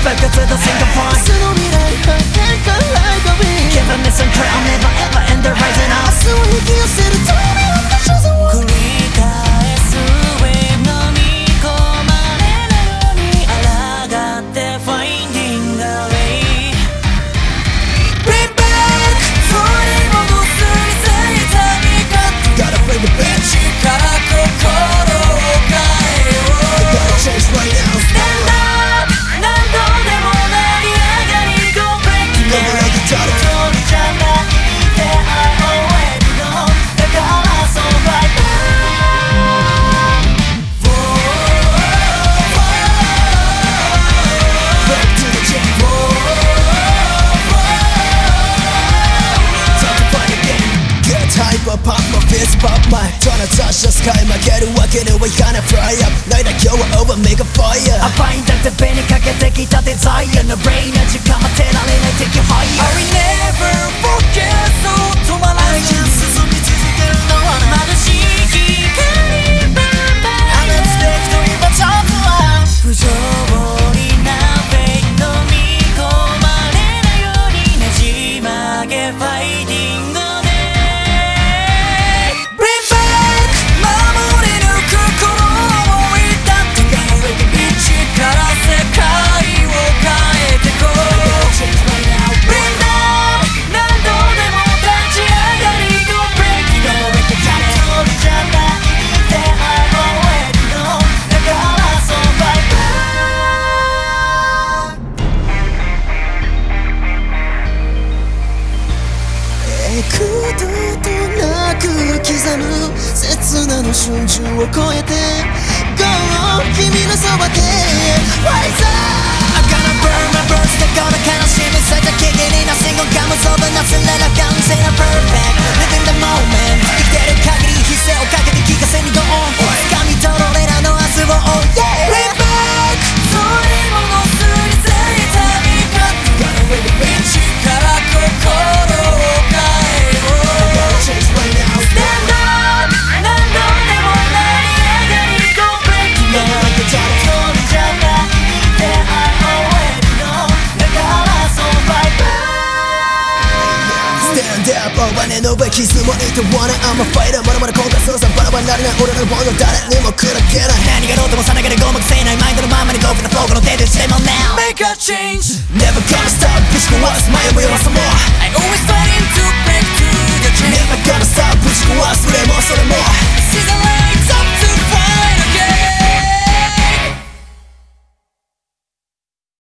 back to the single point 明日の未来は変化ライトビー Give a mission try I'll never ever end the rising up 明日を引き寄せるための場所を繰り返す Wave のみ込まれないように抗って Finding a way Bring back 取り戻すについた見方 Gotta bring it back 力心を変えよう Gotta change right now Stand up 何度でも成り上がり Go break it down 一人じゃないって I already know だからそう right Back to the jam Time to fight again Get hyper pop my fist pop my トラtouch the sky 負けるわけにはいかない Fly up ないだ今日は over make a fire I find that the 手にかけてきた Desire の brain の時間待てられない Take you higher I will never forget そう止まらない進み続けるのは眩しい光 Unexpected 今ちょっとは不条理なフェイトに込まれないようにねじ曲げファイティングで Bring back 守り抜くこの想いだって一から世界を変えてこう Bring down 何度でも立ち上がり Go break it down 一人じゃないって I already know だからそう fight back 幾度となく刻む刹那の瞬時を超えて Go 君のそばで Rise up I gotta burn my bros でこの悲しみさえた危機に Nothing gon' come over nothing let I come say I'm perfect Living the moment 生きてる限り必要をかけて聞かせに Go on 掴み取ろう俺らの明日を Oh yeah Bring back 取り戻すについた見方 Gotta bring it back 力心を変えよう Gotta change right now Stand up 何度でも成り上がり Go break it down 一人じゃないって I already know だからそう fight back Stand up 大羽の上傷もいて Wanna I'm a fighter まだまだ今回操作バラバラになれない俺らのもの誰にも砕けない何がどうともさながらごまくせないマインドのままに Go for the flow この手でしても Now Make a change Never gonna stop ぶち壊す迷いはさも